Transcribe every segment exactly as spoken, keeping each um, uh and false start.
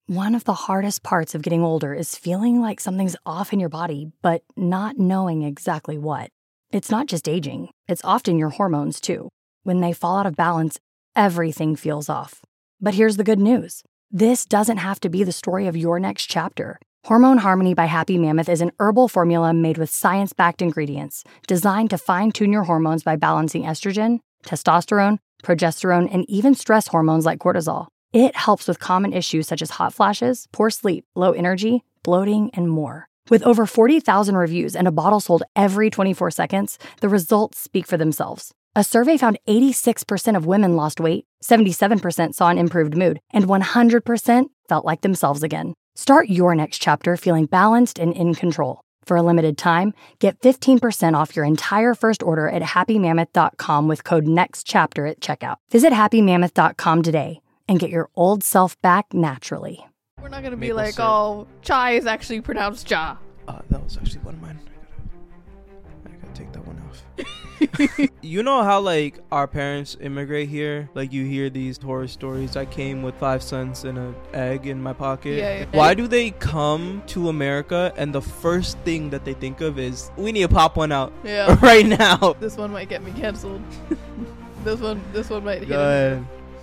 One of the hardest parts of getting older is feeling like something's off in your body, but not knowing exactly what. It's not just aging, it's often your hormones too. When they fall out of balance, everything feels off. But here's the good news. This doesn't have to be the story of your next chapter. Hormone Harmony by Happy Mammoth is an herbal formula made with science-backed ingredients designed to fine-tune your hormones by balancing estrogen, testosterone, progesterone, and even stress hormones like cortisol. It helps with common issues such as hot flashes, poor sleep, low energy, bloating, and more. With over forty thousand reviews and a bottle sold every twenty-four seconds, the results speak for themselves. A survey found eighty-six percent of women lost weight, seventy-seven percent saw an improved mood, and one hundred percent felt like themselves again. Start your next chapter feeling balanced and in control. For a limited time, get fifteen percent off your entire first order at happy mammoth dot com with code NEXTCHAPTER at checkout. Visit happy mammoth dot com today and get your old self back naturally. We're not going to be Maple like, syrup. oh, chai is actually pronounced ja. Uh, that was actually one of mine. I gotta, I gotta take that one off. You know how, like, our parents immigrate here? Like, you hear these horror stories. I came with five cents and an egg in my pocket. Yeah, yeah. Why do they come to America and the first thing that they think of is, we need to pop one out Yeah. right now? This one might get me canceled. this one this one might hit Go ahead.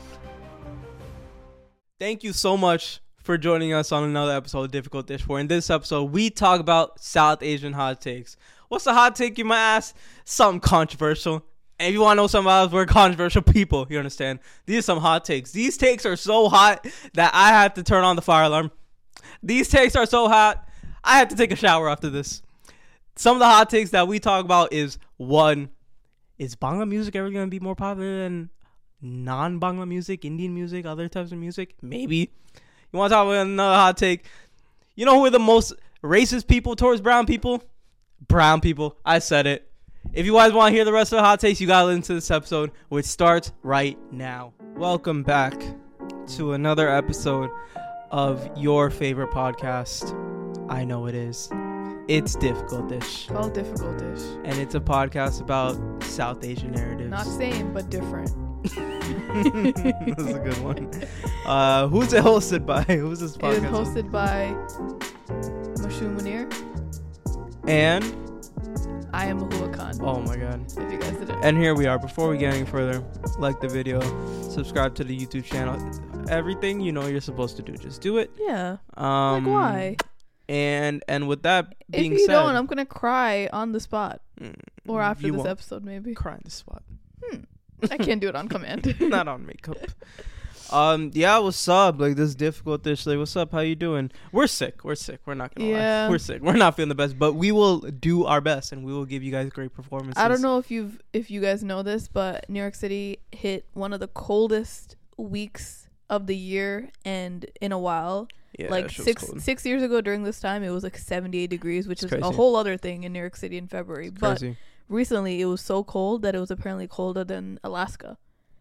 Thank you so much for joining us on another episode of Difficult Dish. For in this episode, we talk about South Asian hot takes. What's the hot take, you might ask? Something controversial. And if you want to know something about us, we're controversial people. You understand? These are some hot takes. These takes are so hot that I had to turn on the fire alarm. These takes are so hot, I had to take a shower after this. Some of the hot takes that we talk about is, one, is Bangla music ever going to be more popular than non-Bangla music, Indian music, other types of music? Maybe. You want to talk about another hot take? You know who are the most racist people towards brown people? Brown people. I said it. If you guys want to hear the rest of the hot takes, you got to listen to this episode, which starts right now. Welcome back to another episode of your favorite podcast. I know it is. It's Difficult Dish. Called Difficult Dish. And it's a podcast about South Asian narratives. Not same, but different. That's a good one. Uh, who's it hosted by? Who's this podcast? It is hosted by Mashoon Munir. And I am Mahua Khan. oh my god. If you guys didn't. And here we are. Before we get any further, like the video, subscribe to the YouTube channel. Everything you know you're supposed to do, just do it. Yeah. Um, like why? And and with that being if you said, don't, I'm gonna cry on the spot, mm, or after you this won't episode, maybe. cry in the spot. Hmm. I can't do it on command. Not on makeup. Um, yeah, what's up? Like, this Difficult Dish. Like, what's up? How you doing? We're sick. We're sick. We're not gonna Yeah. lie. We're sick. We're not feeling the best, but we will do our best, and we will give you guys great performances. I don't know if you've if you guys know this, but New York City hit one of the coldest weeks of the year and in a while. Yeah, like that shit was six cold. six years ago during this time, it was like seventy-eight degrees, which It's is a crazy. whole other thing in New York City in February. It's But crazy. recently, it was so cold that it was apparently colder than Alaska.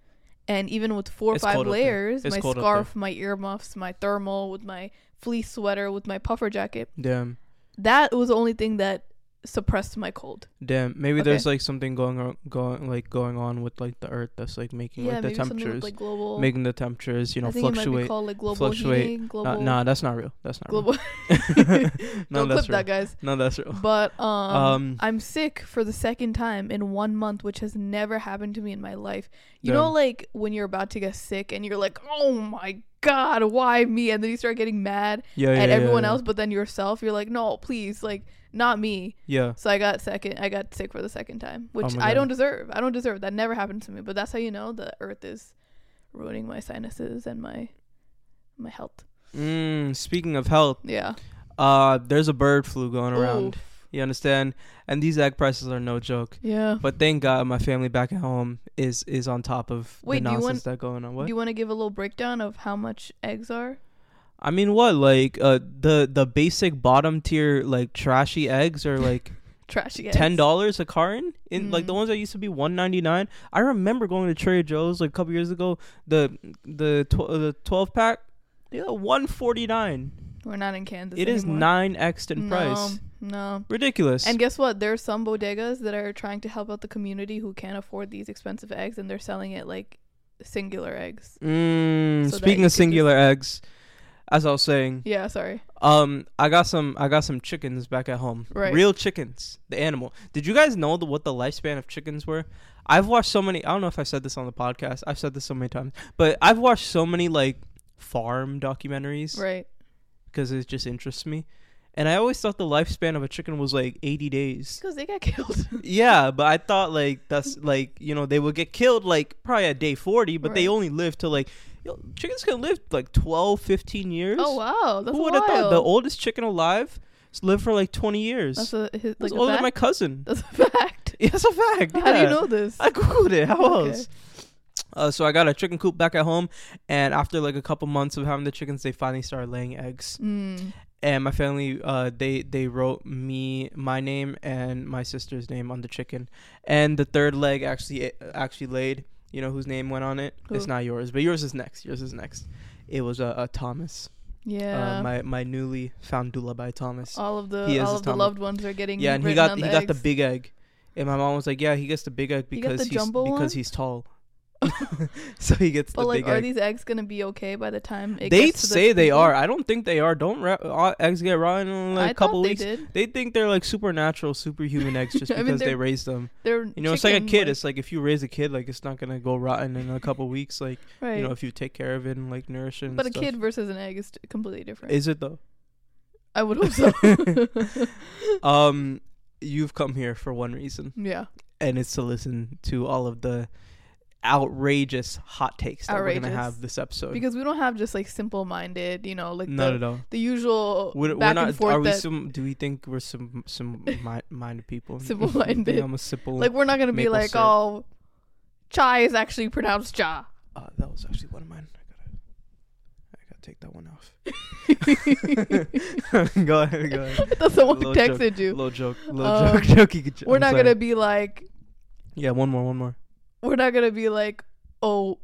And even with four or It's five cold up there. layers, It's my cold up scarf, my earmuffs, my thermal, with my fleece sweater, with my puffer jacket, Damn. that was the only thing that suppressed my cold. Damn. Maybe Okay. there's like something going on, going like going on with like the earth that's like making Yeah, like the maybe something temperatures, with like global. making the temperatures, you know, I think it might be fluctuate. called like global fluctuate. heating, Uh, global. nah, that's not real. That's not global. real. no, Don't that's clip real. that, guys. No, that's real. But um, Um, I'm sick for the second time in one month, which has never happened to me in my life. You Damn. know, like when you're about to get sick and you're like, "Oh my god, why me?" And then you start getting mad Yeah, yeah, at yeah, everyone yeah. else, but then yourself, you're like, "No, please, like not me." Yeah. So I got second. I got sick for the second time, which Oh my I God. don't deserve. I don't deserve. That never happened to me. But that's how you know the earth is ruining my sinuses and my my health. Mm, speaking of health, Yeah. uh, there's a bird flu going around. Oof. You understand? And these egg prices are no joke. Yeah. But thank God my family back at home is is on top of Wait, the do you nonsense want- that going on. What? Do you want to give a little breakdown of how much eggs are? I mean, what? Like uh, the the basic bottom tier like trashy eggs are like Trashy eggs. ten dollars a carton. In like the Mm. ones that used to be one ninety nine. I remember going to Trader Joe's like a couple years ago. The the tw- the twelve pack, yeah, one forty nine. We're not in Kansas It is anymore. nine x in no, price. No. Ridiculous. And guess what? There's some bodegas that are trying to help out the community who can't afford these expensive eggs, and they're selling it like singular eggs. Mm, So that speaking you of could singular eggs, as I was saying, Yeah, sorry. um, I got some, I got some chickens back at home. Right. Real chickens, the animal. Did you guys know the, what the lifespan of chickens were? I've watched so many. I don't know if I said this on the podcast. I've said this so many times, but I've watched so many like farm documentaries Right. because it just interests me. And I always thought the lifespan of a chicken was like eighty days. Because they got killed. Yeah, but I thought like that's like, you know, they would get killed like probably at day forty, but they Right. only live till like, you know, chickens can live like twelve, fifteen years. Oh, wow. That's Who would wild. have thought the oldest chicken alive s- lived for like twenty years? That's a, his, That's like older a than my fact? cousin. That's a fact. Yeah, that's a fact. How do you yeah. know this? I googled it. How Okay. else? Uh, so I got a chicken coop back at home, and after like a couple months of having the chickens, they finally started laying eggs. Mm. And my family, uh, they they wrote me my name and my sister's name on the chicken, and the third leg actually actually laid. You know whose name went on it? Who? It's not yours, but yours is next. Yours is next. It was uh, uh Thomas. Yeah. Uh, my my newly found doula by Thomas. all of the he has all his of the Thomas. loved ones are getting Yeah, and he written got on he the got the eggs. big egg, and my mom was like, yeah, he gets the big egg He got because the he's jumbo because one? he's tall. So he gets But the like, big are egg. these eggs gonna be okay by the time it They gets to the say they people? are. I don't think they are. Don't ra- uh, eggs get rotten in like I a couple thought weeks? they did. They think they're like supernatural, superhuman eggs just I mean, because they they're- raised them. They're You know, it's like a chicken, kid. It's like if you raise a kid, like it's not gonna go rotten in a couple weeks. Like right. you know, if you take care of it and like nourish it. And but a stuff. kid versus an egg is t- completely different. Is it though? I would hope so. Um, you've come here for one reason, Yeah. and it's to listen to all of the outrageous hot takes that we're Outrageous. gonna have this episode. Because we don't have just like simple-minded, you know, like Not the at all. the usual We're, back we're not. and forth Are we that some? Do we think we're some some mi- minded people? Simple-minded. Think I'm a simple. like we're not gonna be maple like, syrup. oh, chai is actually pronounced cha. Uh, that was actually one of mine. I gotta, I gotta take that one off. Go ahead, go ahead. That's someone Little texted joke, you. Little joke, little Um, joke, jokey. jo- We're I'm not sorry. gonna be like, Yeah, one more, one more. we're not gonna be like, oh,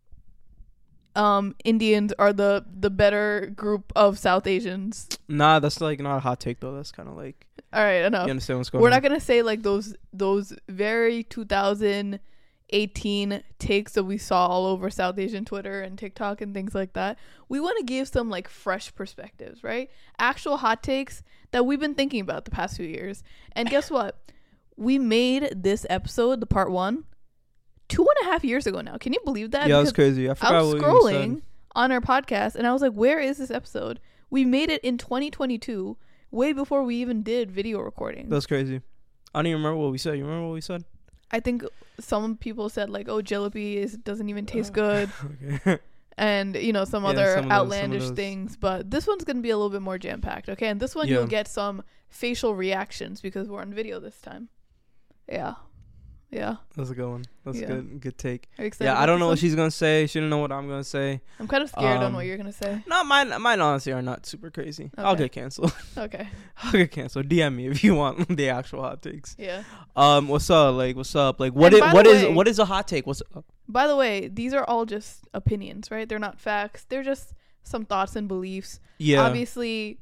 um, Indians are the the better group of South Asians. Nah, that's like not a hot take though. That's kind of like All right, enough. you understand what's going We're on. not gonna say like those those very two thousand eighteen takes that we saw all over South Asian Twitter and TikTok and things like that. We want to give some like fresh perspectives, right? Actual hot takes that we've been thinking about the past few years. And guess what? We made this episode, the part one, two and a half years ago now. Can you believe that? Yeah, that's Because crazy. I forgot I was what you scrolling said. on our podcast and I was like, where is this episode? We made it in twenty twenty-two, way before we even did video recording. That's crazy. I don't even remember what we said. You remember what we said? I think some people said like, "Oh, jalebi is doesn't even taste good," Okay. and you know some Yeah, other some of those- some of outlandish those. things. But this one's gonna be a little bit more jam packed. Okay, and this one Yeah. you'll get some facial reactions because we're on video this time. Yeah, yeah. That's a good one. That's Yeah. a good, good take. Are you excited? Yeah, about I don't this know one? what she's gonna say. She don't know what I'm gonna say. I'm kind of scared on um, what you're gonna say. No, mine, mine honestly are not super crazy. I'll Okay. get canceled. Okay. I'll get canceled. D M me if you want the actual hot takes. Yeah. Um, what's up? Like, what's up? Like, what And is by what the is way- what is a hot take? What's up? By the way, these are all just opinions, right? They're not facts. They're just some thoughts and beliefs. Yeah. Obviously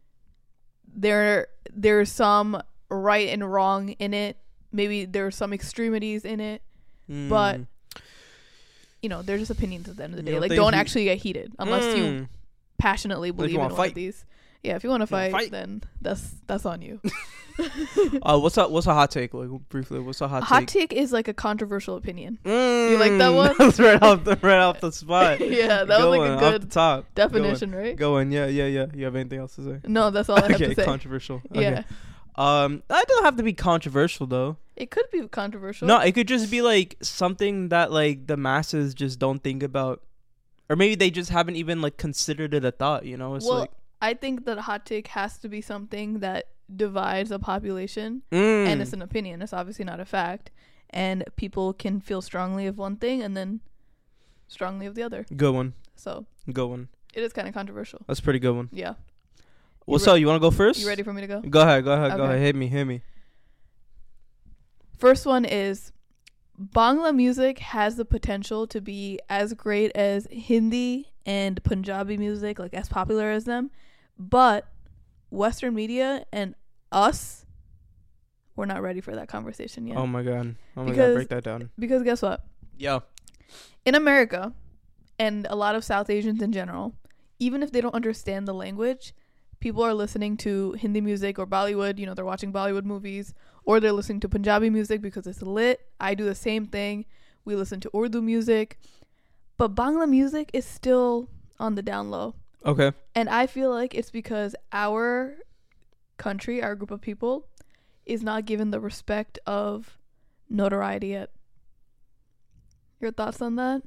there there's some right and wrong in it. Maybe there's some extremities in it, but Mm. you know, they're just opinions at the end of the You day. don't Like, think don't he- actually get heated unless you Mm. passionately believe in wanna one fight. of these. Yeah, if you want to You wanna fight, fight. then that's that's on you. Uh, what's up? What's a hot take? Like briefly, what's a hot, Hot take? take is like a controversial opinion. Mm, You like that one? That's right off the right off the spot. Yeah, that was Go like on, a off the good top. definition, right? Go on. Yeah, yeah, yeah. You have anything else to say? No, that's all I have Okay, to say. controversial. Okay. Yeah, Um, that doesn't have to be controversial though. it could be controversial. No, it could just be like something that like the masses just don't think about, or maybe they just haven't even like considered it a thought. You know, it's well, like I think that a hot take has to be something that divides a population, mm, and it's an opinion. It's obviously not a fact, and people can feel strongly of one thing and then strongly of the other. good one, So good one. it is kind of controversial. That's a pretty good one. Yeah. What's re- up? You want to go first? You ready for me to go? Go ahead. Go ahead. Go Okay. ahead. Hit me. Hit me. First one is Bangla music has the potential to be as great as Hindi and Punjabi music, like as popular as them, but Western media and us, we're not ready for that conversation yet. Oh my god. Oh my Because- god. Break that down. Because guess what? Yeah. In America, and a lot of South Asians in general, even if they don't understand the language, people are listening to Hindi music or Bollywood, you know, they're watching Bollywood movies, or they're listening to Punjabi music because it's lit. I do the same thing. We listen to Urdu music. But Bangla music is still on the down low. Okay. And I feel like it's because our country, our group of people, is not given the respect of notoriety yet. Your thoughts on that?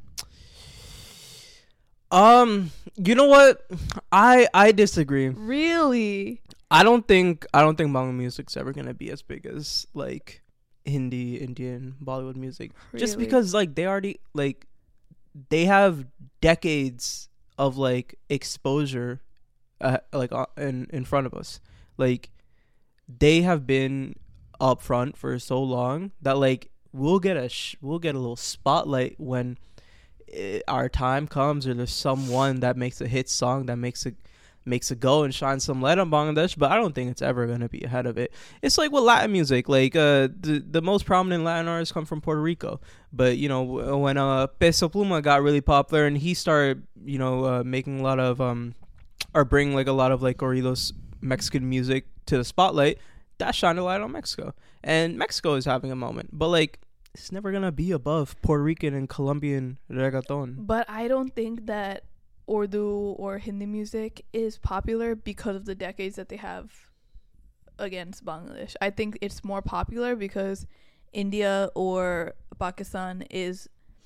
Um, you know what? I I disagree. Really? I don't think I don't think Bangla music's ever gonna be as big as like Hindi, Indian, Bollywood music. Really? Just because like they already like they have decades of like exposure, uh, like uh, in in front of us. Like they have been up front for so long that like we'll get a sh- we'll get a little spotlight when it, our time comes, or there's someone that makes a hit song that makes it makes it go and shine some light on Bangladesh. But I don't think it's ever gonna be ahead of it. It's like with Latin music, like uh the the most prominent Latin artists come from Puerto Rico. But you know, when uh Peso Pluma got really popular and he started, you know, uh, making a lot of um or bring like a lot of like corridos Mexican music to the spotlight, that shined a light on Mexico. And Mexico is having a moment, but like it's never gonna be above Puerto Rican and Colombian reggaeton. But I don't think that Urdu or Hindi music is popular because of the decades that they have against Bangladesh. I think it's more popular because India or Pakistan is,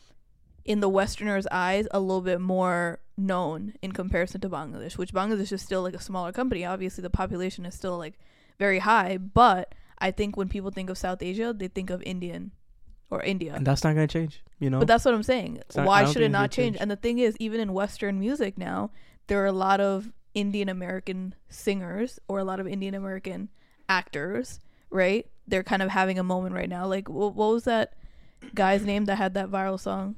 in the Westerners' eyes, a little bit more known in comparison to Bangladesh, which Bangladesh is still like a smaller company. Obviously, the population is still like very high, but I think when people think of South Asia, they think of Indian or India. And that's not going to change, you know? But that's what I'm saying. Not, Why should it it's not change? change? And the thing is, even in Western music now, there are a lot of Indian American singers or a lot of Indian American actors, right? They're kind of having a moment right now. Like, what, what was that guy's name that had that viral song?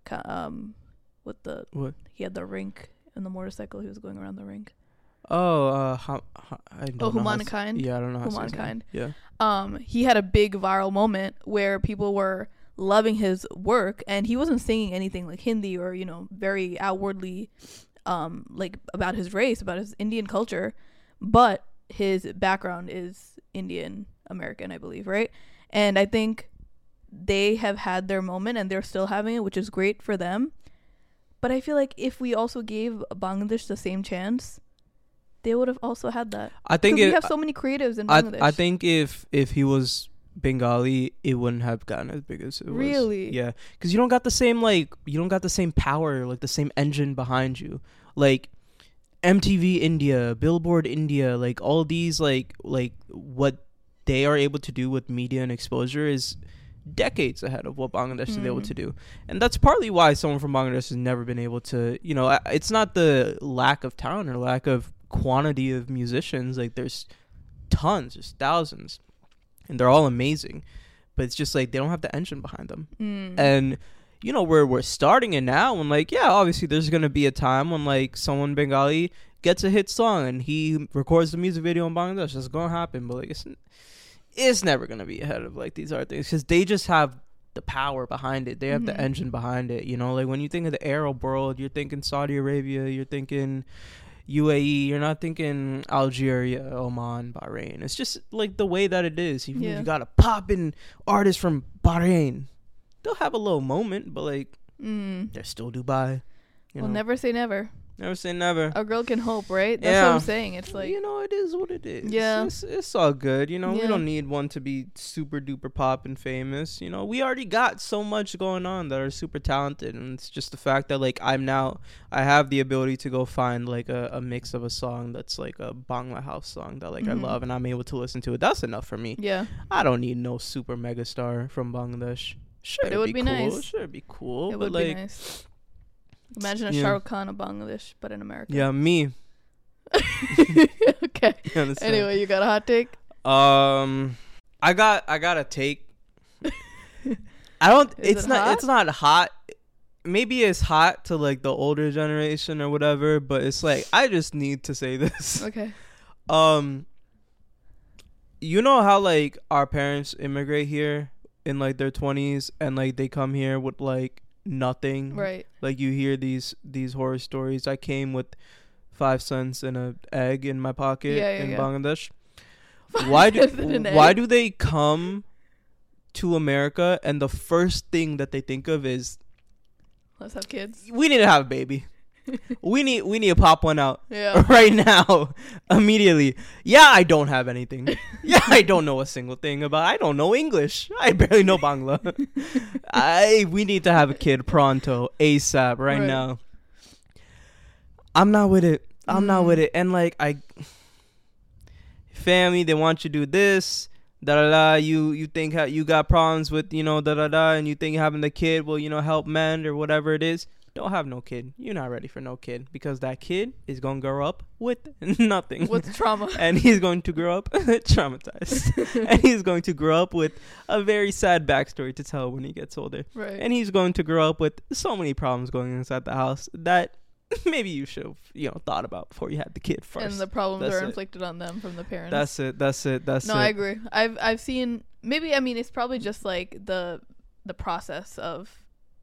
Um, with the What? He had the rink and the motorcycle. He was going around the rink. Oh, uh, how, how, I don't Oh, know how to- Humankind? Yeah, I don't know how to say his name. Humankind. Yeah. Um, he had a big viral moment where people were loving his work, and he wasn't singing anything like Hindi or, you know, very outwardly um like about his race, about his Indian culture, but his background is Indian American, I believe, right? And I think they have had their moment and they're still having it, which is great for them. But I feel like if we also gave Bangladesh the same chance, they would have also had that. I think Because it, we have so many creatives in I, Bangladesh. I think if if he was Bengali, it wouldn't have gotten as big as it was. Really? Yeah, because you don't got the same like you don't got the same power, like the same engine behind you. Like M T V India, Billboard India, like all these like like what they are able to do with media and exposure is decades ahead of what Bangladesh Mm. is able to do. And that's partly why someone from Bangladesh has never been able to, you know, it's not the lack of talent or lack of quantity of musicians. Like there's tons, there's thousands, and they're all amazing, but it's just like they don't have the engine behind them. Mm. And you know, we're we're starting it now, and like yeah, obviously there's gonna be a time when like someone Bengali gets a hit song and he records the music video in Bangladesh. That's gonna happen, but like it's it's never gonna be ahead of like these other things because they just have the power behind it. They have Mhm. the engine behind it. You know, like when you think of the Arab world, you're thinking Saudi Arabia, you're thinking U A E, you're not thinking Algeria, Oman, Bahrain. It's just like the way that it is. Even Yeah. if you got a poppin' artist from Bahrain, they'll have a little moment, but like Mm. they're still Dubai. You Well, know? never say never. Never say never. A girl can hope, right? That's Yeah. what I'm saying. It's like, you know, it is what it is. Yeah. It's, it's all good. You know, we Yeah. don't need one to be super duper pop and famous. You know, we already got so much going on that are super talented. And it's just the fact that, like, I'm now, I have the ability to go find, like, a, a mix of a song that's, like, a Bangla house song that, like, Mhm. I love. And I'm able to listen to it. That's enough for me. yeah. I don't need no super megastar from Bangladesh. Sure, But it it'd would be cool. nice. Sure, it'd be cool. It but, would like, be nice. Imagine a Yeah. Shah Rukh Khan of Bangladesh, but in America. yeah, me. Okay. You understand? Anyway, you got a hot take? Um, I got I got a take. I don't. Is it's it not. hot? It's not hot. Maybe it's hot to like the older generation or whatever, but it's like I just need to say this. Okay. Um, you know how like our parents immigrate here in like their twenties and like they come here with like nothing. Right. Like you hear these these horror stories. I came with five cents and a egg in my pocket Yeah, yeah, in yeah. Bangladesh. Why do cents and an why egg. do they come to America and the first thing that they think of is Let's have kids. we need to have a baby. we need we need to pop one out Yeah. right now, immediately. Yeah, I don't have anything. Yeah, I don't know a single thing about. I don't know English. I barely know Bangla. I we need to have a kid pronto, ASAP, right, Right. now. I'm not with it. I'm not Mm. with it. And like I, family, they want you to do this. Da da da. You you think ha- you got problems with you know da da da, and you think having the kid will you know help mend or whatever it is. Don't have no kid. You're not ready for no kid because that kid is gonna grow up with nothing. With trauma. And he's going to grow up traumatized. And he's going to grow up with a very sad backstory to tell when he gets older. Right. And he's going to grow up with so many problems going inside the house that maybe you should have, you know, thought about before you had the kid first. And the problems That's are it. inflicted on them from the parents. That's it. That's it. That's no, it. I agree. I've I've seen maybe I mean it's probably just like the the process of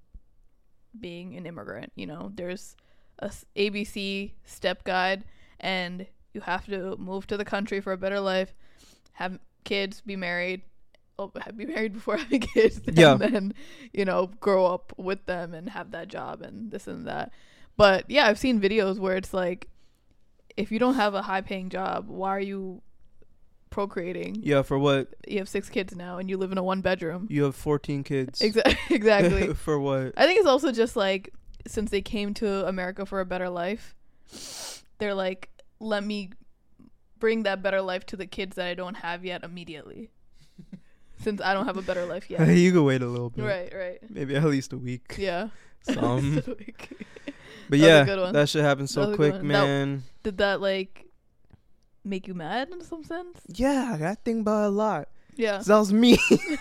being an immigrant. You know, there's a s- A B C step guide, and you have to move to the country for a better life, have kids, be married. Oh, be married before having kids. Yeah. And then, you know, grow up with them and have that job and this and that. But yeah, I've seen videos where it's like, if you don't have a high paying job, why are you procreating? Yeah, for what? You have six kids now and you live in a one bedroom. You have fourteen kids. Exactly. Exactly. For what? I think it's also just like, since they came to America for a better life, they're like, let me bring that better life to the kids that I don't have yet immediately. Since I don't have a better life yet. You can wait a little bit. Right, right. Maybe at least a week. Yeah. Some. So we c- But That was a yeah, good one. that shit happened That so was a good quick, one. That- man. Did that like make you mad in some sense? Yeah, I think about it a lot. Yeah. 'Cause that was me.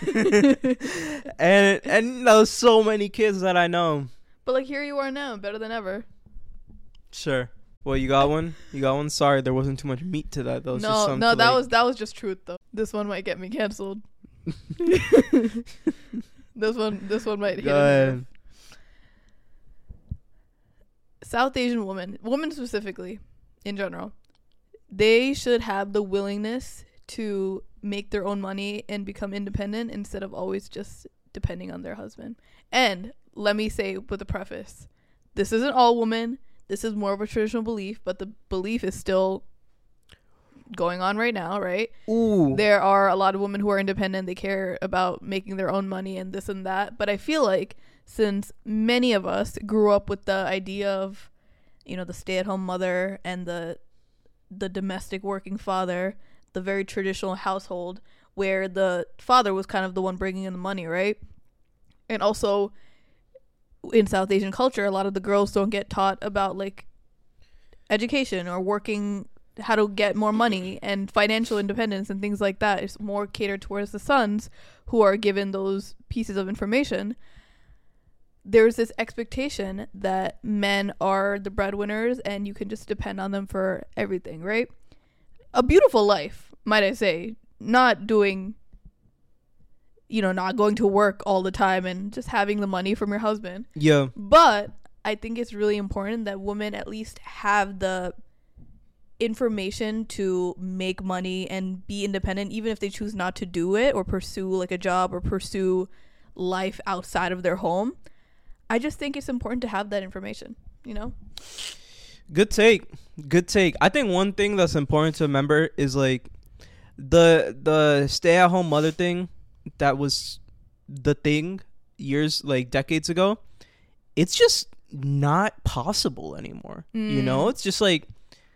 and and there was so many kids that I know. But like here you are now, better than ever. Sure. Well, you got one? You got one? Sorry, there wasn't too much meat to that. That was just No, some no, to, that like- was that was just truth though. This one might get me canceled. This one this one might hit Go a nerve. ahead. South Asian women, women specifically, in general, they should have the willingness to make their own money and become independent instead of always just depending on their husband. And let me say with a preface, this isn't all women. This is more of a traditional belief, but the belief is still going on right now, right? Ooh. There are a lot of women who are independent. They care about making their own money and this and that. But I feel like since many of us grew up with the idea of, you know, the stay-at-home mother and the the domestic working father, the very traditional household where the father was kind of the one bringing in the money, right? And also in South Asian culture, a lot of the girls don't get taught about like education or working, how to get more money and financial independence and things like that. It's more catered towards the sons who are given those pieces of information. There's this expectation that men are the breadwinners and you can just depend on them for everything, right? A beautiful life, might I say. Not doing, you know, not going to work all the time and just having the money from your husband. Yeah. But I think it's really important that women at least have the information to make money and be independent, even if they choose not to do it or pursue like a job or pursue life outside of their home. I just think it's important to have that information, you know? Good take. Good take. I think one thing that's important to remember is like the the stay at home mother thing that was the thing years like decades ago. It's just not possible anymore. You know, Mm. it's just like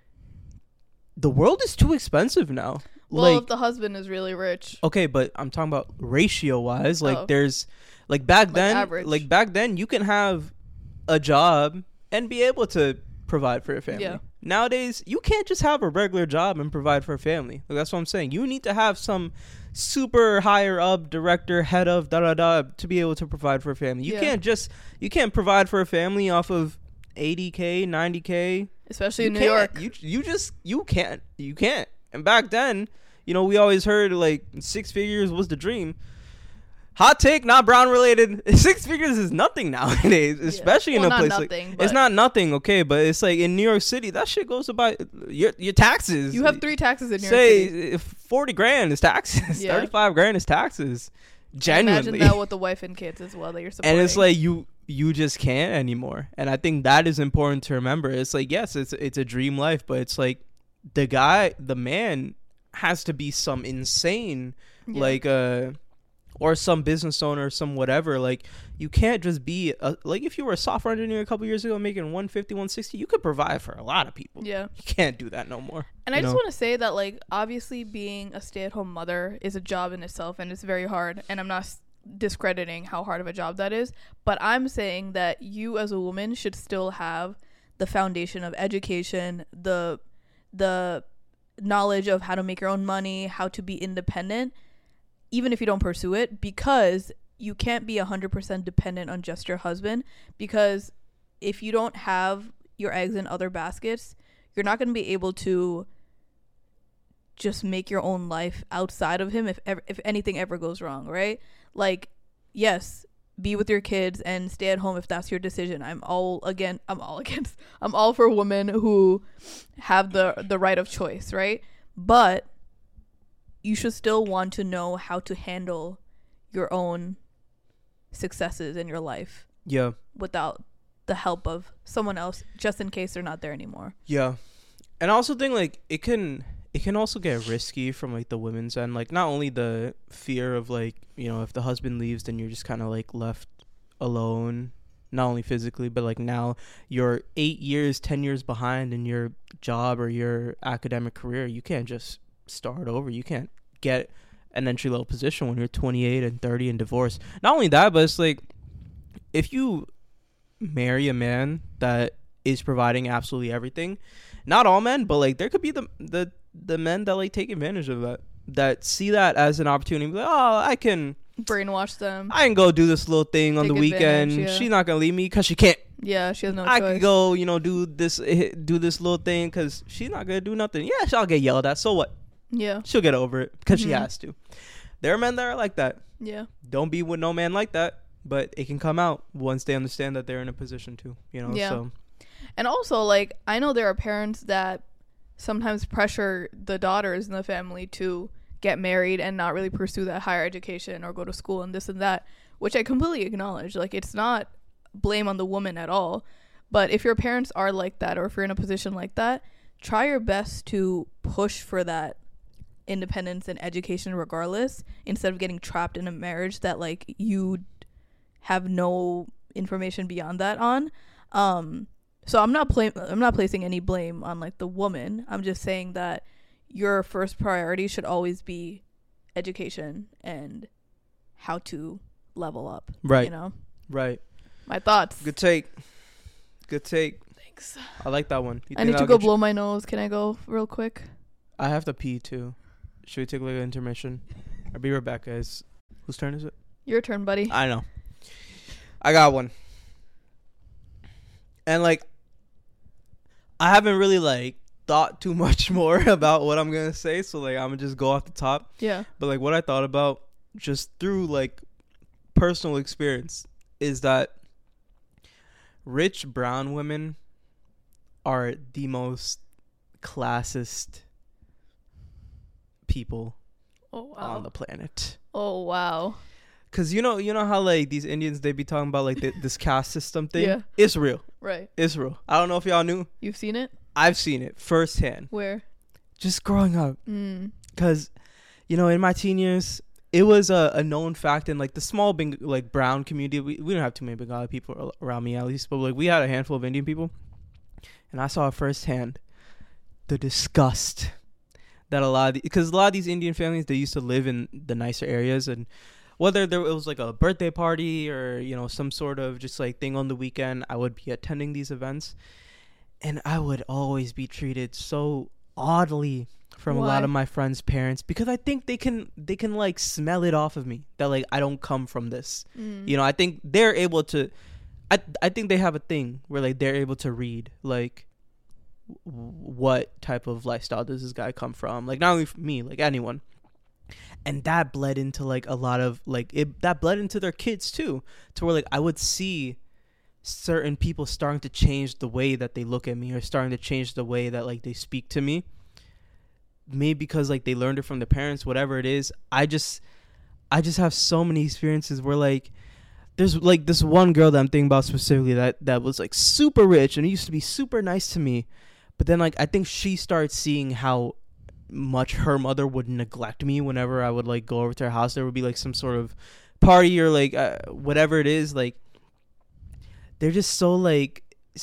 the world is too expensive now. Well, like if the husband is really rich. okay, but I'm talking about ratio wise. Like Oh. there's like back Like then average. like back then you can have a job and be able to provide for your family. Yeah. Nowadays, you can't just have a regular job and provide for a family. Like, that's what I'm saying. You need to have some super higher up director, head of da da da to be able to provide for a family. You Yeah. can't just you can't provide for a family off of eighty K, ninety K. Especially You in New can't. York. You you just you can't. You can't. And back then, you know, we always heard like six figures was the dream. hot take, not Brown related. Six figures is nothing nowadays, especially yeah. well, in a not place nothing, like it's not nothing, okay, but it's like in New York City, that shit goes about your your taxes. You have three taxes in New York Say City. if forty grand is taxes, Yeah. thirty-five grand is taxes. Genuinely. Imagine that with the wife and kids as well that you're supporting. And it's like you you just can't anymore. And I think that is important to remember. It's like, yes, it's it's a dream life, but it's like the guy, the man has to be some insane Yeah. like uh or some business owner or some whatever. Like you can't just be a, like if you were a software engineer a couple years ago making one fifty, one sixty, you could provide for a lot of people. Yeah. You can't do that no more. And I you just know? want to say that, like, obviously being a stay-at-home mother is a job in itself, and it's very hard. And I'm not s- discrediting how hard of a job that is. But I'm saying that you as a woman should still have the foundation of education, the the knowledge of how to make your own money, how to be independent, even if you don't pursue it, because you can't be one hundred percent dependent on just your husband. Because if you don't have your eggs in other baskets, you're not going to be able to just make your own life outside of him if ever, if anything ever goes wrong, right? Like, yes, be with your kids and stay at home if that's your decision. I'm all again I'm all against I'm all for women who have the the right of choice, right? But you should still want to know how to handle your own successes in your life Yeah. without the help of someone else, just in case they're not there anymore. Yeah. And I also think like it can it can also get risky from like the women's end. Like not only the fear of like, you know, if the husband leaves then you're just kind of like left alone, not only physically, but like now you're eight years, ten years behind in your job or your academic career. You can't just start over. You can't get an entry level position when you're twenty-eight and thirty and divorced. Not only that, but it's like if you marry a man that is providing absolutely everything, not all men, but like there could be the the the men that like take advantage of that, that see that as an opportunity, like, oh, I can Brainwash them. I can go do this little thing on Take the weekend. advantage, yeah. She's not gonna leave me because she can't. Yeah, she has no I choice. could go, you know, do this eh, do this little thing because she's not gonna do nothing. Yeah, she'll get yelled at. So what? Yeah. She'll get over it because Mhm. she has to. There are men that are like that. Yeah. Don't be with no man like that. But it can come out once they understand that they're in a position to, you know. Yeah. So And also, like, I know there are parents that sometimes pressure the daughters in the family to get married and not really pursue that higher education or go to school and this and that, which I completely acknowledge. Like, it's not blame on the woman at all. But if your parents are like that, or if you're in a position like that, try your best to push for that independence and education regardless, instead of getting trapped in a marriage that, like, you have no information beyond that on. Um, so I'm not pla- I'm not placing any blame on like the woman. I'm just saying that your first priority should always be education and how to level up. Right. You know. right. My thoughts. Good take. Good take. Thanks. I like that one. You I think need to that'll go get you- blow my nose. Can I go real quick? I have to pee too. Should we take like an intermission? I'll be right back, guys. Whose turn is it? Your turn, buddy. I know. I got one. And like I haven't really like thought too much more about what I'm gonna say, so like I'm gonna just go off the top. Yeah. But like what I thought about just through like personal experience is that rich brown women are the most classist people Oh wow. on the planet. Oh wow. Cause you know, you know how like these Indians, they be talking about like th- this caste system thing. Yeah. It's real. Right. It's real. I don't know if y'all knew. You've seen it? I've seen it firsthand. Where? Just growing up, Mm. cause you know, in my teen years, it was a, a known fact in like the small Beng- like brown community. We we don't have too many Bengali people ar- around me at least, but like we had a handful of Indian people, and I saw it firsthand the disgust that a lot of because a lot of these Indian families, they used to live in the nicer areas, and whether there it was like a birthday party or, you know, some sort of just like thing on the weekend, I would be attending these events, and I would always be treated so oddly from a lot Why? of my friends' parents, because I think they can they can like smell it off of me that like I don't come from this. Mm. You know, I think they're able to I I think they have a thing where like they're able to read like w- what type of lifestyle does this guy come from, like not only for me, like anyone. And that bled into like a lot of like it that bled into their kids too, to where like I would see certain people starting to change the way that they look at me, or starting to change the way that like they speak to me, maybe because like they learned it from their parents, whatever it is. I just I just have so many experiences where like there's like this one girl that I'm thinking about specifically that that was like super rich and used to be super nice to me, but then like I think she started seeing how much her mother would neglect me whenever I would like go over to her house. There would be like some sort of party or like uh, whatever it is. Like they're just so like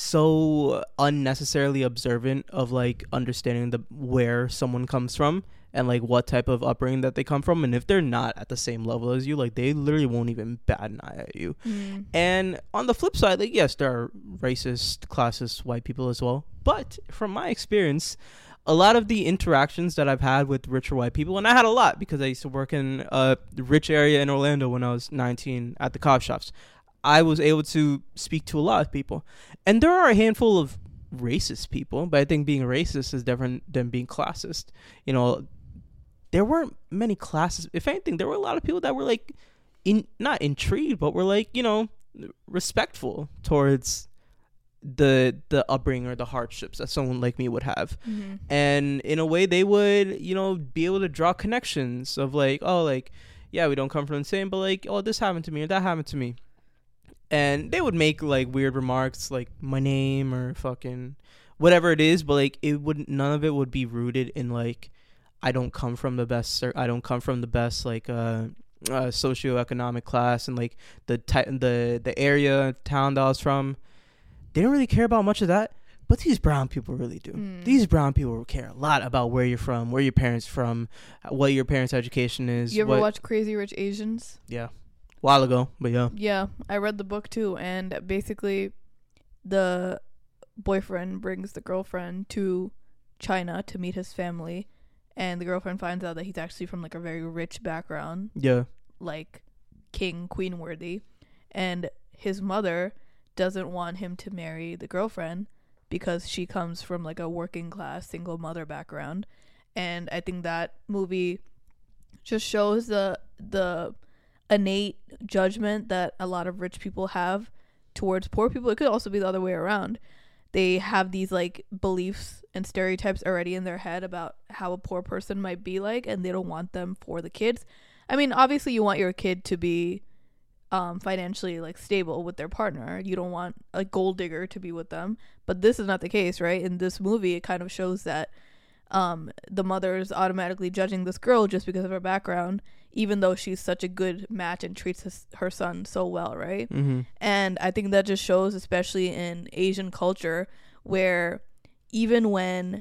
so unnecessarily observant of like understanding the where someone comes from and like what type of upbringing that they come from. And if they're not at the same level as you, like they literally won't even bat an eye at you. Mm. And on the flip side, like yes, there are racist, classist white people as well, but from my experience, a lot of the interactions that I've had with richer white people, and I had a lot because I used to work in a rich area in Orlando when I was nineteen at the coffee shops, I was able to speak to a lot of people. And there are a handful of racist people, but I think being racist is different than being classist. You know, there weren't many classes. If anything, there were a lot of people that were like, in not intrigued, but were like, you know, respectful towards the the upbringing or the hardships that someone like me would have. Mm-hmm. And in a way they would, you know, be able to draw connections of like, oh, like, yeah, we don't come from the same, but like, oh, this happened to me or that happened to me. And they would make like weird remarks like my name or fucking whatever it is, but like it wouldn't, none of it would be rooted in like I don't come from the best I don't come from the best like uh uh socioeconomic class, and like the ty- the the area town that I was from. They don't really care about much of that, but these brown people really do. Mm. These brown people care a lot about where you're from, where your parents from, what your parents' education is. You ever what... watch Crazy Rich Asians? Yeah. A while ago, but yeah. Yeah, I read the book too, and basically the boyfriend brings the girlfriend to China to meet his family, and the girlfriend finds out that he's actually from like a very rich background. Yeah. Like king, queen worthy. And his mother doesn't want him to marry the girlfriend because she comes from like a working class single mother background. And I think that movie just shows the the innate judgment that a lot of rich people have towards poor people. It could also be the other way around. They have these like beliefs and stereotypes already in their head about how a poor person might be like, and they don't want them for the kids. I mean, obviously you want your kid to be um financially like stable with their partner. You don't want a gold digger to be with them, but this is not the case, right? In this movie it kind of shows that um the mother is automatically judging this girl just because of her background, even though she's such a good match and treats his, her son so well, right? Mm-hmm. And I think that just shows, especially in Asian culture, where even when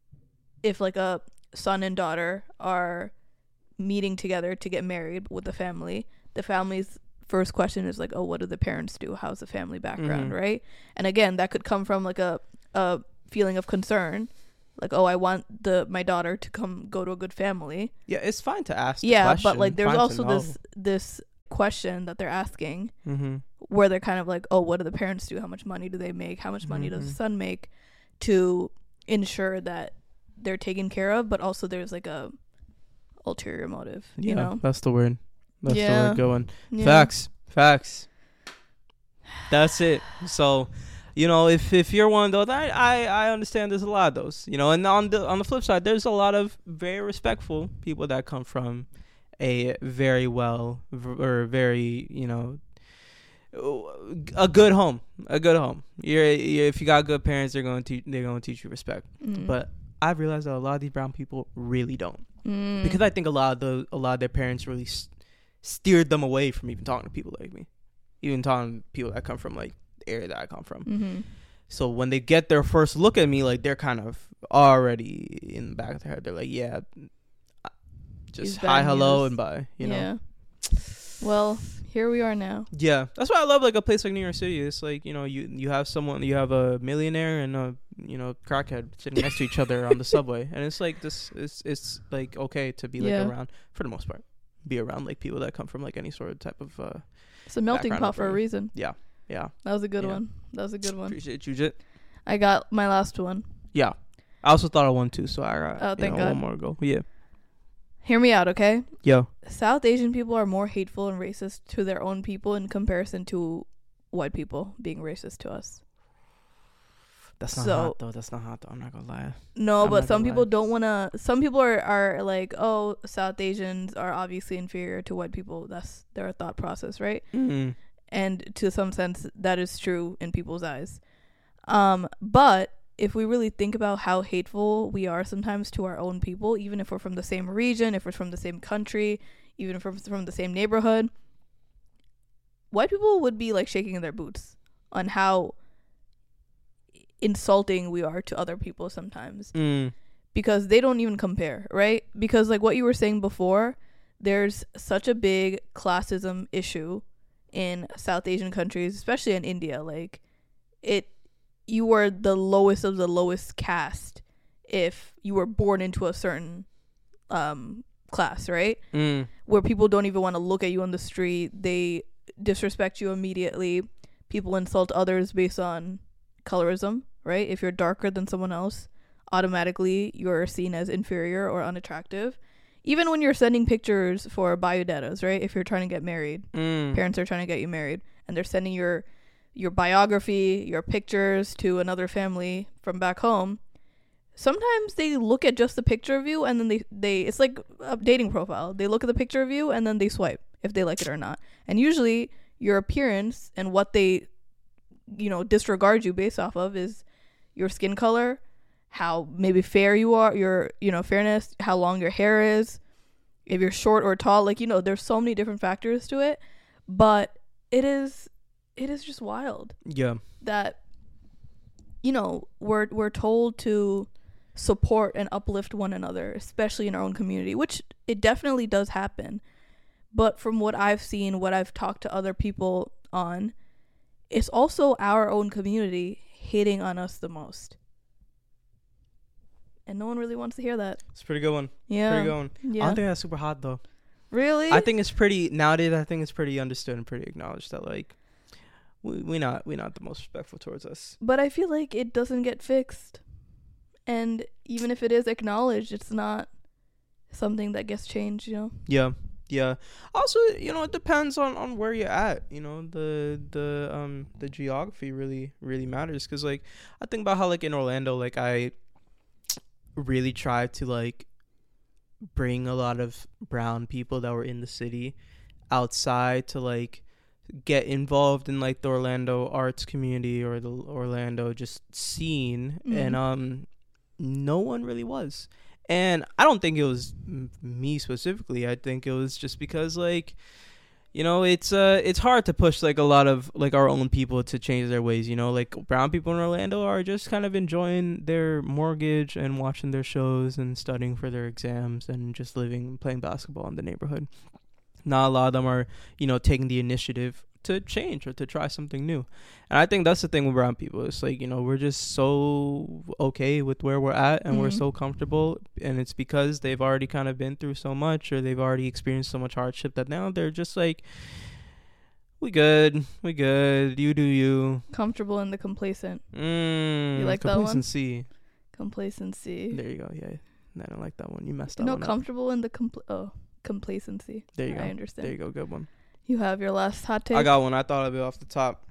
if like a son and daughter are meeting together to get married with the family, the family's first question is like, oh, what do the parents do? How's the family background, mm-hmm. right? And again, that could come from like a a feeling of concern, like, oh, I want the my daughter to come go to a good family. Yeah, it's fine to ask. Yeah, the question. But like, there's fine also this this question that they're asking, mm-hmm. where they're kind of like, oh, what do the parents do? How much money do they make? How much money mm-hmm. does the son make, to ensure that they're taken care of? But also, there's like a ulterior motive. Yeah, you know, that's the word. That's yeah. the word going. Yeah. Facts. Facts. That's it. So, you know, if if you're one of those, I, I I understand there's a lot of those. You know, and on the on the flip side, there's a lot of very respectful people that come from a very well or very, you know, a good home, a good home. You're, you're if you got good parents, they're going to they're going to teach you respect. Mm. But I've realized that a lot of these brown people really don't, mm. because I think a lot of the a lot of their parents really st- steered them away from even talking to people like me, even talking to people that come from like the area that I come from. Mm-hmm. So when they get their first look at me, like they're kind of already in the back of their head. They're like, yeah, just hi, hello, news. And bye. You know. Yeah. Well, here we are now. Yeah, that's why I love like a place like New York City. It's like, you know, you you have someone, you have a millionaire and a, you know, crackhead sitting next to each other on the subway, and it's like this. It's it's like okay to be like yeah. around for the most part, be around like people that come from like any sort of type of. Uh, it's a melting pot for a reason. Yeah, yeah. That was a good yeah. one. That was a good one. Appreciate you, Jit. I got my last one. Yeah, I also thought of one too, so I got oh, thank know, God. one more to go. Yeah. Hear me out, okay? Yo. South Asian people are more hateful and racist to their own people in comparison to white people being racist to us. That's not So- hot though. That's not hot though. I'm not gonna lie. No, I'm but not some gonna people lie. don't want to. Some people are, are like, oh, South Asians are obviously inferior to white people. That's their thought process, right? Mm. And to some sense, that is true in people's eyes. Um, but if we really think about how hateful we are sometimes to our own people, even if we're from the same region, if we're from the same country, even if we're from the same neighborhood, white people would be like shaking in their boots on how insulting we are to other people sometimes, Mm. because they don't even compare, right? Because like what you were saying before, there's such a big classism issue in South Asian countries, especially in India. Like it, you were the lowest of the lowest caste if you were born into a certain um class, right? Mm. Where people don't even want to look at you on the street. They disrespect you immediately. People insult others based on colorism, right? If you're darker than someone else, automatically you're seen as inferior or unattractive. Even when you're sending pictures for biodatas, right? If you're trying to get married, Mm. parents are trying to get you married, and they're sending your your biography, your pictures to another family from back home. Sometimes they look at just the picture of you, and then they, they it's like a dating profile. They look at the picture of you, and then they swipe if they like it or not. And usually your appearance and what they, you know, disregard you based off of is your skin color, how maybe fair you are, your, you know, fairness, how long your hair is, if you're short or tall. Like, you know, there's so many different factors to it, but it is it is just wild Yeah. that, you know, we're we're told to support and uplift one another, especially in our own community, which it definitely does happen. But from what I've seen, what I've talked to other people on, it's also our own community hating on us the most. And no one really wants to hear that. It's a pretty good one. Yeah. Pretty good one. I Yeah. don't think that's super hot though. Really? I think it's pretty nowadays. I think it's pretty understood and pretty acknowledged that like we we not we not the most respectful towards us. But I feel like it doesn't get fixed. And even if it is acknowledged, it's not something that gets changed, you know? Yeah, yeah. Also, you know, it depends on, on where you're at. You know, the the um the geography really really matters, because like I think about how like in Orlando, like I really tried to like bring a lot of brown people that were in the city outside to like get involved in like the Orlando arts community or the Orlando just scene. Mhm. And um no one really was. And I don't think it was m- me specifically. I think it was just because like, you know, it's uh it's hard to push like a lot of like our own people to change their ways, you know? Like brown people in Orlando are just kind of enjoying their mortgage and watching their shows and studying for their exams and just living and playing basketball in the neighborhood. Not a lot of them are, you know, taking the initiative to change or to try something new. And I think that's the thing with brown people. It's like, you know, we're just so okay with where we're at and we're Mhm. so comfortable, and it's because they've already kind of been through so much or they've already experienced so much hardship that now they're just like, we good, we good, you do you. Comfortable in the complacent. Mm, You like that one? complacency. Complacency. There you go. Yeah, I don't like that one. You messed that No, one up. comfortable in the compl- oh, complacency. There you I go. understand. There you go. Good one. You have your last hot take? I got one. I thought of it off the top.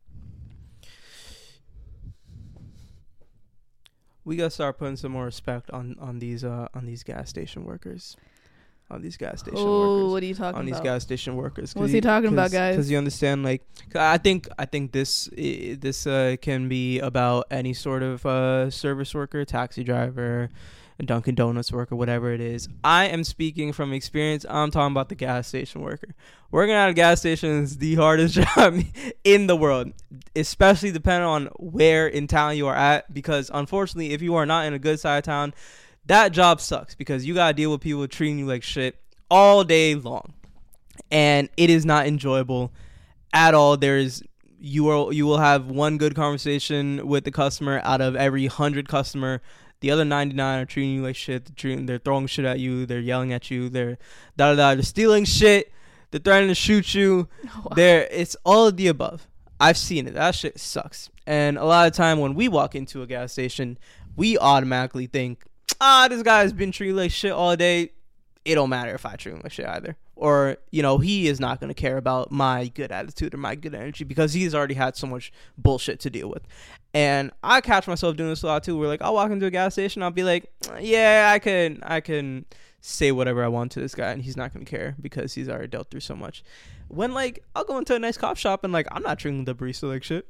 We gotta start putting some more respect on on these uh on these gas station workers, on these gas station Oh, workers, what are you talking on these about? gas station workers. 'Cause What's he you- talking about, 'cause- guys? Because you understand, like, 'cause I think I think this i- this uh can be about any sort of uh service worker, taxi driver, Dunkin' Donuts worker, whatever it is. I am speaking from experience. I'm talking about the gas station worker. Working at a gas station is the hardest job in the world, especially depending on where in town you are at, because unfortunately, if you are not in a good side of town, that job sucks because you gotta deal with people treating you like shit all day long, and it is not enjoyable at all. There is you will you will have one good conversation with the customer out of every hundred customer. The other ninety-nine are treating you like shit. They're, treating, they're throwing shit at you. They're yelling at you. They're da da da. They're stealing shit. They're threatening to shoot you. Oh, wow. There, it's all of the above. I've seen it. That shit sucks. And a lot of time when we walk into a gas station, we automatically think, ah, this guy's been treated like shit all day. it don't matter if I treat him like shit either. Or, you know, he is not going to care about my good attitude or my good energy because he's already had so much bullshit to deal with. And I catch myself doing this a lot too. We're like, I'll walk into a gas station. I'll be like, yeah, I can, I can say whatever I want to this guy and he's not going to care because he's already dealt through so much. When, like, I'll go into a nice coffee shop and, like, I'm not treating the barista like shit.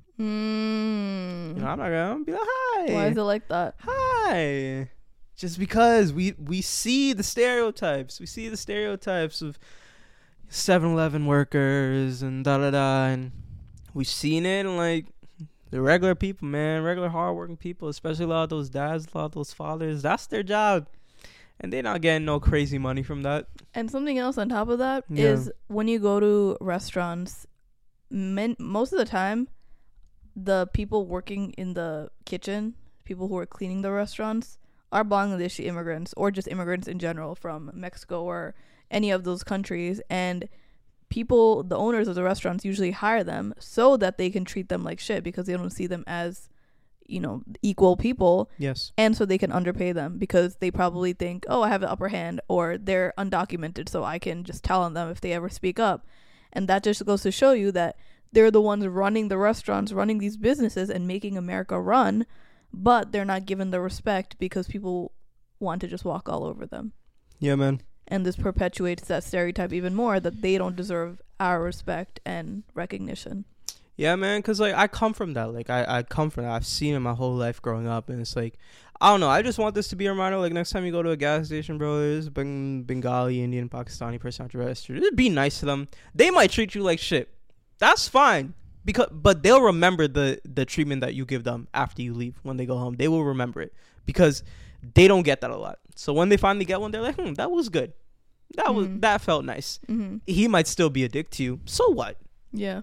Mm. You know, I'm not going to be like, hi. Why is it like that? Hi. Just because we, we see the stereotypes. We see the stereotypes of seven eleven workers and da-da-da. And we've seen it in, like, the regular people, man. Regular hardworking people, especially a lot of those dads, a lot of those fathers. That's their job. And they're not getting no crazy money from that. And something else on top of that Yeah. is when you go to restaurants, men, most of the time, the people working in the kitchen, people who are cleaning the restaurants, are Bangladeshi immigrants or just immigrants in general from Mexico or any of those countries. And people, the owners of the restaurants, usually hire them so that they can treat them like shit because they don't see them as, you know, equal people. Yes. And so they can underpay them because they probably think, oh, I have the upper hand, or they're undocumented, so I can just tell on them if they ever speak up. And that just goes to show you that they're the ones running the restaurants, running these businesses and making America run, but they're not given the respect because people want to just walk all over them. Yeah, man. And this perpetuates that stereotype even more, that they don't deserve our respect and recognition. Yeah, man, because, like, I come from that. Like, I, I come from that. I've seen it my whole life growing up, and it's like, I don't know. I just want this to be a reminder, like, next time you go to a gas station, bro, there's a Beng- Bengali, Indian, Pakistani person at your register. Just be nice to them. They might treat you like shit. That's fine. Because, but they'll remember the, the treatment that you give them after you leave when they go home. They will remember it because they don't get that a lot. So when they finally get one, they're like, hmm, that was good. That mm-hmm. was that felt nice. Mm-hmm. He might still be a dick to you. So what? Yeah.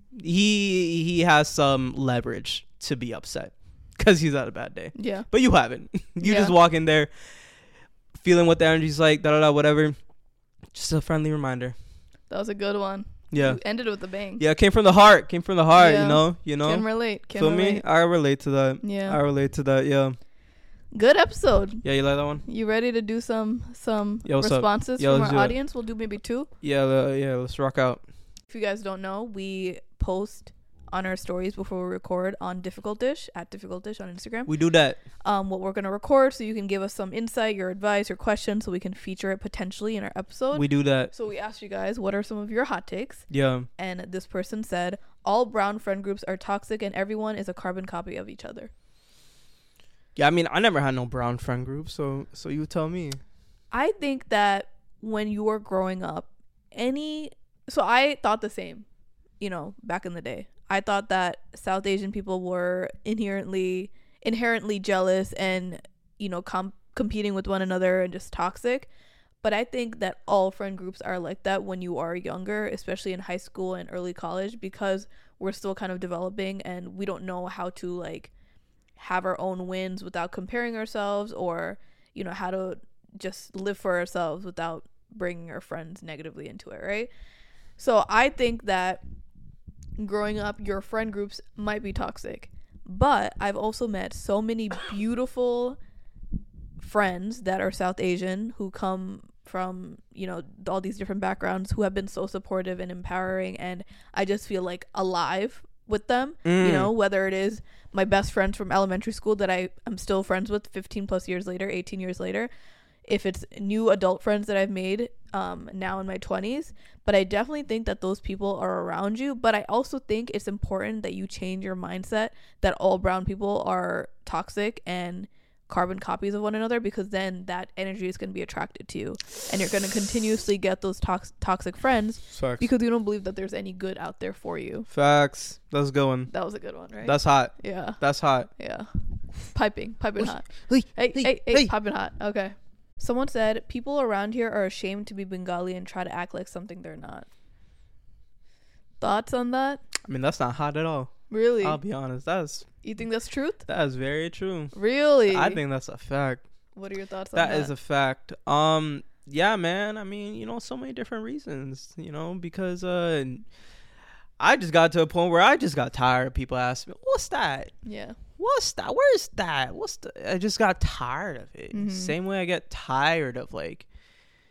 He he has some leverage to be upset because he's had a bad day. Yeah. But you haven't. You yeah. just walk in there feeling what the energy's like, da da da, whatever. Just a friendly reminder. That was a good one. Yeah. You ended it with a bang. Yeah, came from the heart. Came from the heart, yeah. you know? You know? Can relate. Can Feel relate. me? I relate to that. Yeah. I relate to that, yeah. Good episode. Yeah, you like that one? You ready to do some some Yo, responses Yo, from our do audience? It. We'll do maybe two. Yeah, uh, yeah, let's rock out. If you guys don't know, we post on our stories before we record on Difficult Dish, at Difficult Dish on Instagram. We do that. Um, what we're going to record, so you can give us some insight, your advice, your questions, so we can feature it potentially in our episode. We do that. So we asked you guys, what are some of your hot takes? Yeah. And this person said, all brown friend groups are toxic and everyone is a carbon copy of each other. Yeah, I mean, I never had no brown friend group, so so you tell me. I think that when you were growing up, any... So I thought the same, you know, back in the day. I thought that South Asian people were inherently inherently jealous and, you know, com- competing with one another and just toxic. But I think that all friend groups are like that when you are younger, especially in high school and early college, because we're still kind of developing and we don't know how to, like, have our own wins without comparing ourselves, or, you know, how to just live for ourselves without bringing our friends negatively into it, right? So I think that growing up, your friend groups might be toxic, but I've also met so many beautiful friends that are South Asian who come from, you know, all these different backgrounds, who have been so supportive and empowering, and I just feel like alive with them. Mm. You know, whether it is my best friends from elementary school that I am still friends with fifteen plus years later, eighteen years later, if it's new adult friends that I've made um now in my twenties. But I definitely think that those people are around you. But I also think it's important that you change your mindset that all brown people are toxic and carbon copies of one another, because then that energy is going to be attracted to you and you're going to continuously get those tox- toxic friends. Facts. Because you don't believe that there's any good out there for you. Facts. That's a good one. That was a good one, right? That's hot. Yeah. That's hot. Yeah. Piping. Piping hot. Hey, hey, hey, hey, hey, hey. Piping hot. Okay. Someone said, people around here are ashamed to be Bengali and try to act like something they're not. Thoughts on that? I mean, that's not hot at all. Really? I'll be honest. That's. You think that's truth? That is very true. Really? I think that's a fact. What are your thoughts on that? That is a fact. Um, yeah, man. I mean, you know, so many different reasons, you know, because uh, I just got to a point where I just got tired of people asking me, what's that? Yeah. What's that? Where's that? What's the? I just got tired of it. Mm-hmm. Same way I get tired of, like,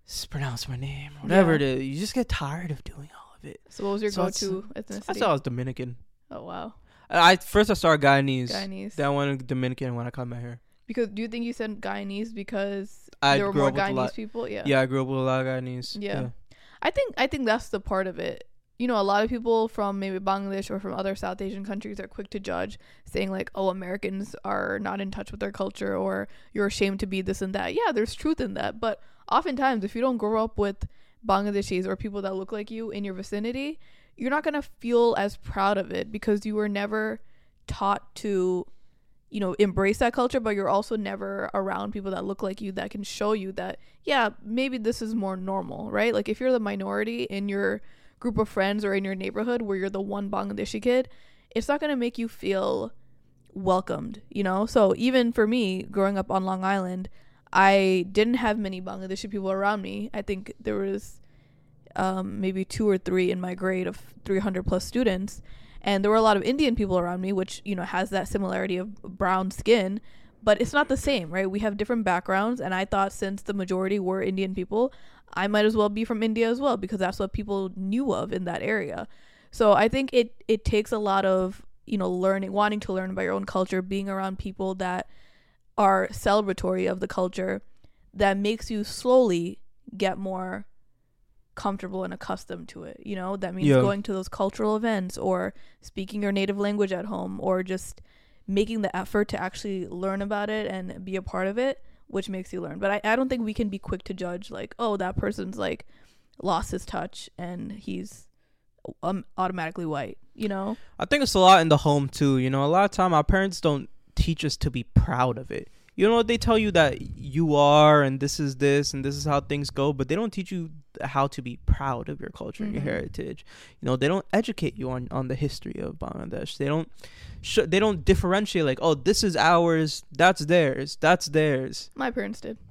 s- pronounce my name or whatever Yeah. it is. You just get tired of doing all of it. So what was your So it's- go-to I ethnicity? thought I was Dominican. Oh wow, I first I started Guyanese. Guyanese. Then I went Dominican when I cut my hair. Because do you think you said Guyanese because I there were grew more up with a Guyanese lot- people? Yeah. Yeah, I grew up with a lot of Guyanese. Yeah. I think I think that's the part of it. You know, a lot of people from maybe Bangladesh or from other South Asian countries are quick to judge, saying like, "Oh, Americans are not in touch with their culture," or "You're ashamed to be this and that." Yeah, there's truth in that, but oftentimes, if you don't grow up with Bangladeshis or people that look like you in your vicinity, you're not gonna feel as proud of it because you were never taught to, you know, embrace that culture, but you're also never around people that look like you that can show you that, yeah, maybe this is more normal, right? Like if you're the minority in your group of friends or in your neighborhood where you're the one Bangladeshi kid, it's not going to make you feel welcomed, you know? So even for me, growing up on Long Island, I didn't have many Bangladeshi people around me. I think there was um, maybe two or three in my grade of three hundred plus students. And there were a lot of Indian people around me, which, you know, has that similarity of brown skin, but it's not the same, right? We have different backgrounds. And I thought since the majority were Indian people, I might as well be from India as well, because that's what people knew of in that area. So I think it, it takes a lot of, you know, learning, wanting to learn about your own culture, being around people that are celebratory of the culture, that makes you slowly get more comfortable and accustomed to it. You know, that means Yeah. going to those cultural events or speaking your native language at home or just making the effort to actually learn about it and be a part of it, which makes you learn. But I, I don't think we can be quick to judge like, oh, that person's like lost his touch and he's um, automatically white, you know? I think it's a lot in the home too. You know, a lot of time our parents don't teach us to be proud of it. You know, they tell you that you are and this is this and this is how things go, but they don't teach you how to be proud of your culture and Mhm. your heritage. You know, they don't educate you on, on the history of Bangladesh. They don't sh- they don't differentiate like, oh, this is ours, that's theirs, that's theirs. My parents did.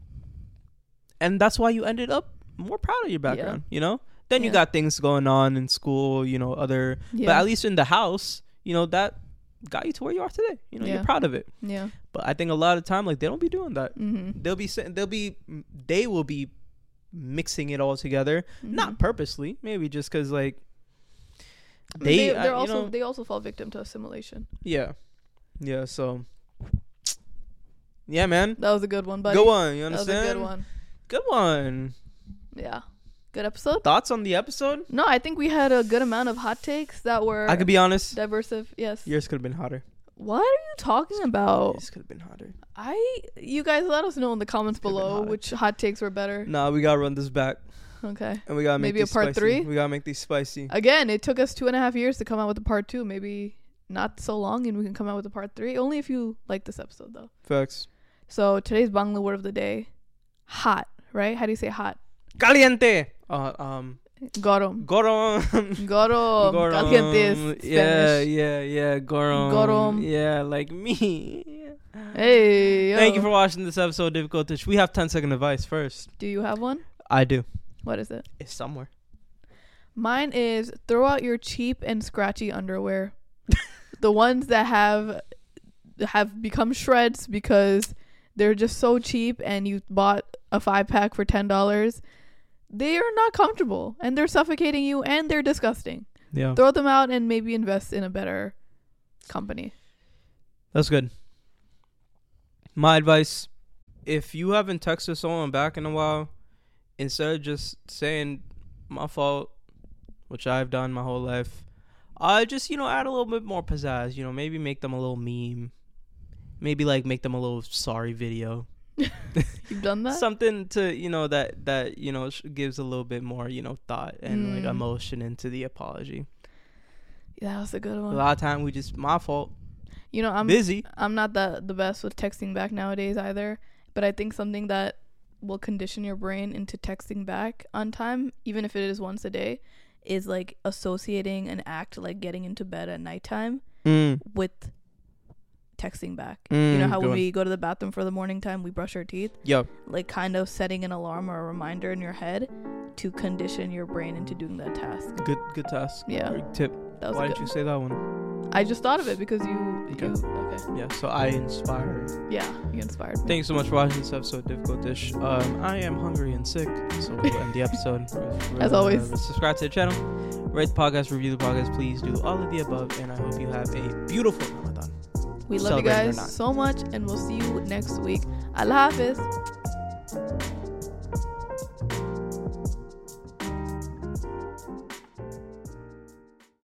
And that's why you ended up more proud of your background, you know? Then you Yeah. got things going on in school, you know, other Yeah. but at least in the house, you know, that got you to where you are today. You know, Yeah. you're proud of it. Yeah. But I think a lot of time, like, they don't be doing that. Mm-hmm. They'll be saying, they'll be, they will be mixing it all together, Mm-hmm. not purposely, maybe just because, like, I mean, they, they, uh, they're you also know, they also fall victim to assimilation. yeah, yeah. So, yeah, man, That was a good one, buddy. good one. You That was understand? a good one. Good one. Yeah. Good episode. Thoughts on the episode? No, I think we had a good amount of hot takes that were I could be honest. diverse. Yes. Yours could have been hotter. What are you talking about? Yours could have been hotter. I you guys let us know in the comments Could've been below hotter. which hot takes were better. Nah, we gotta run this back, Okay. and we gotta make Maybe a these part spicy. three? We gotta make these spicy. Again, it took us two and a half years to come out with a part two. Maybe not so long, and we can come out with a part three. Only if you like this episode, though. Facts. So today's Bangla word of the day, hot. Right? How do you say hot? Caliente. Uh, um, Gorom. gorom. Gorom. Caliente is Spanish. Yeah, yeah, yeah. Gorom. Gorom. Yeah, like me. Hey. Yo. Thank you for watching this episode of Difficult Dish. We have ten second advice first. Do you have one? I do. What is it? It's somewhere. Mine is throw out your cheap and scratchy underwear. The ones that have have become shreds because they're just so cheap and you bought a five pack for ten dollars. They are not comfortable and they're suffocating you and they're disgusting. Yeah. Throw them out and maybe invest in a better company. That's good. My advice, if you haven't texted someone back in a while, instead of just saying my fault, which I've done my whole life, I just, you know, add a little bit more pizzazz, you know, maybe make them a little meme. Maybe like make them a little sorry video. You've done that? Something to, you know, that, that you know, sh- gives a little bit more, you know, thought and like Mm. emotion into the apology. Yeah, that was a good A one. lot of time we just, my fault, You know, I'm busy. I'm not the the best with texting back nowadays either, but I think something that will condition your brain into texting back on time, even if it is once a day, is like associating an act like getting into bed at nighttime Mm. with texting back. Mm, You know how good when one. we go to the bathroom for the morning time, we brush our teeth, Yo, like kind of setting an alarm or a reminder in your head to condition your brain into doing that task. good, good task. Yeah. Or tip. That was Why a didn't good you say that one? I just thought of it because you. Okay. you okay. Yeah, so I inspire. Yeah, you inspired me. Thank you so much for watching this episode of Difficult Dish. Um, I am hungry and sick, so we'll end the episode. As uh, always. Subscribe to the channel, rate the podcast, review the podcast. Please do all of the above, and I hope you have a beautiful Ramadan. We love you Celebrating or guys not. so much, and we'll see you next week. Allah Hafiz.